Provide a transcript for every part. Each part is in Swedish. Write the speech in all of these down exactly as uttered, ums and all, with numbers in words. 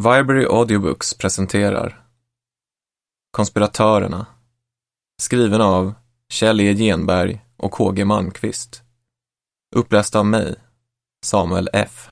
Viberary Audiobooks presenterar Konspiratörerna, skriven av Kjell E. Genberg och K G Malmqvist. Uppläst av mig, Samuel F.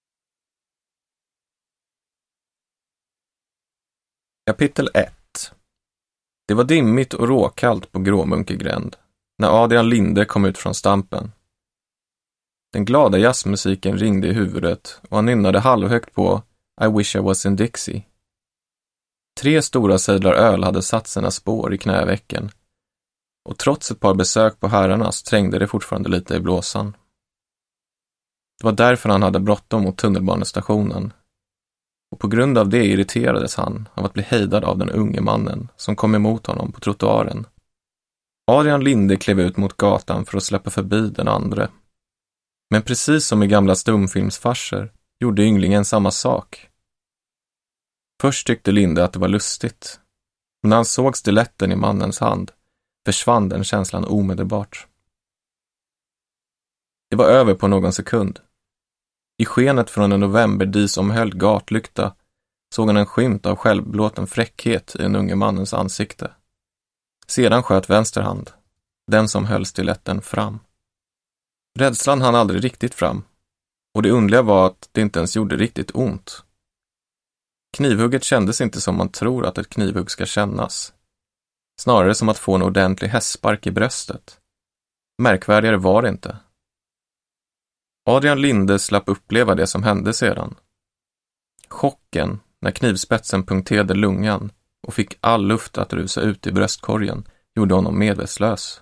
Kapitel ett. Det var dimmigt och råkallt på Gråmunkegränd när Adrian Linde kom ut från stampen. Den glada jazzmusiken ringde i huvudet och han nynnade halvhögt på I wish I was in Dixie. Tre stora sejdlar öl hade satt sina spår i knävecken och trots ett par besök på herrarnas trängde det fortfarande lite i blåsan. Det var därför han hade bråttom mot tunnelbanestationen och på grund av det irriterades han av att bli hejdad av den unge mannen som kom emot honom på trottoaren. Adrian Linde klev ut mot gatan för att släppa förbi den andra. Men precis som i gamla stumfilmsfarser gjorde ynglingen samma sak. Först tyckte Linde att det var lustigt, men när han såg stiletten i mannens hand försvann den känslan omedelbart. Det var över på någon sekund. I skenet från en novemberdisomhöljd gatlykta såg han en skymt av självblåten fräckhet i den unge mannens ansikte. Sedan sköt vänster hand, den som höll stiletten, fram. Rädslan hann aldrig riktigt fram, och det underliga var att det inte ens gjorde riktigt ont. Knivhugget kändes inte som man tror att ett knivhugg ska kännas. Snarare som att få en ordentlig hästspark i bröstet. Märkvärdigare var det inte. Adrian Linde slapp uppleva det som hände sedan. Chocken när knivspetsen punkterade lungan och fick all luft att rusa ut i bröstkorgen gjorde honom medvetslös.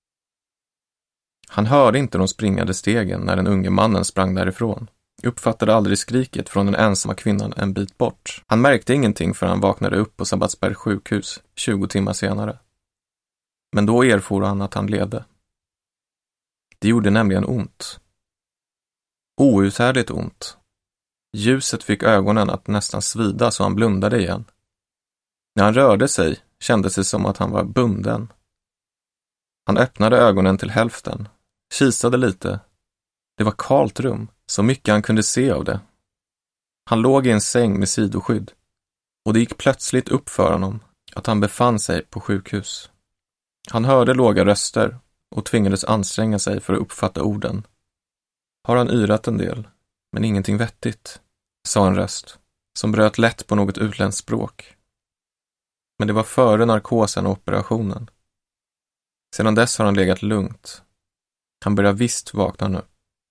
Han hörde inte de springande stegen när den unge mannen sprang därifrån. Uppfattade aldrig skriket från den ensamma kvinnan en bit bort. Han märkte ingenting förrän han vaknade upp på Sabbatsbergs sjukhus tjugo timmar senare. Men då erfor han att han levde. Det gjorde nämligen ont. Outhärdligt ont. Ljuset fick ögonen att nästan svida så han blundade igen. När han rörde sig kändes det som att han var bunden. Han öppnade ögonen till hälften, kisade lite. Det var kalt rum, så mycket han kunde se av det. Han låg i en säng med sidoskydd och det gick plötsligt upp för honom att han befann sig på sjukhus. Han hörde låga röster och tvingades anstränga sig för att uppfatta orden. Har han yrat en del, men ingenting vettigt, sa en röst som bröt lätt på något utländskt språk. Men det var före narkosen och operationen. Sedan dess har han legat lugnt. Han börjar visst vakna nu.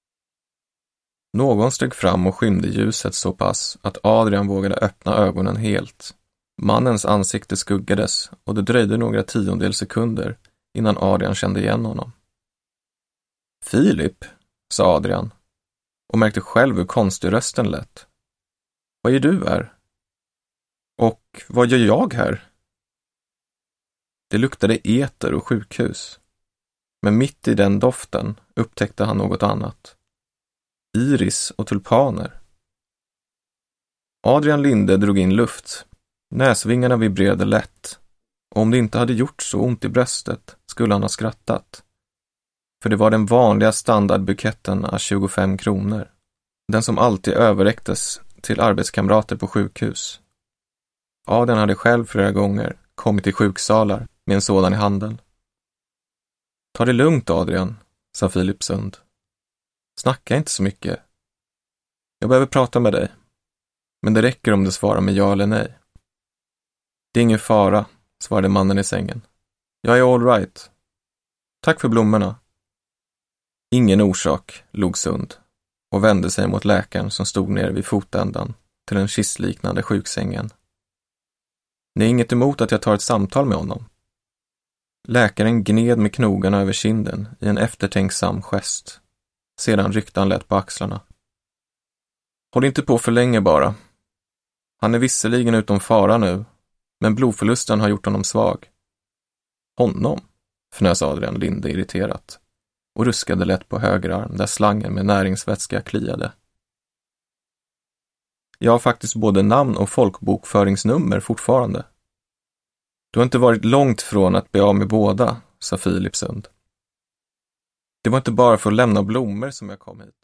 Någon steg fram och skymde ljuset så pass att Adrian vågade öppna ögonen helt. Mannens ansikte skuggades och det dröjde några tiondels sekunder innan Adrian kände igen honom. Filip, sa Adrian och märkte själv hur konstig rösten lät. Vad gör du här? Och vad gör jag här? Det luktade eter och sjukhus. Men mitt i den doften upptäckte han något annat. Iris och tulpaner. Adrian Linde drog in luft. Näsvingarna vibrerade lätt. Och om det inte hade gjort så ont i bröstet skulle han ha skrattat. För det var den vanliga standardbuketten av tjugofem kronor. Den som alltid överräcktes till arbetskamrater på sjukhus. Adrian hade själv flera gånger kommit till sjuksalar med en sådan i handen. Ta det lugnt, Adrian, sa Filip Sund. Snacka inte så mycket. Jag behöver prata med dig. Men det räcker om du svarar med ja eller nej. Det är ingen fara, svarade mannen i sängen. Jag är all right. Tack för blommorna. Ingen orsak, log Sund och vände sig mot läkaren som stod nere vid fotändan till den kistliknande sjuksängen. Ni är inget emot att jag tar ett samtal med honom? Läkaren gned med knogarna över kinden i en eftertänksam gest. Sedan ryckte han lätt på axlarna. Håll inte på för länge bara. Han är visserligen utom fara nu, men blodförlusten har gjort honom svag. Honom? Fnös Adrian Linde irriterat och ruskade lätt på höger arm där slangen med näringsvätska kliade. Jag har faktiskt både namn och folkbokföringsnummer fortfarande. Du har inte varit långt från att bli av med båda, sa Filip Sund. Det var inte bara för att lämna blommor som jag kom hit.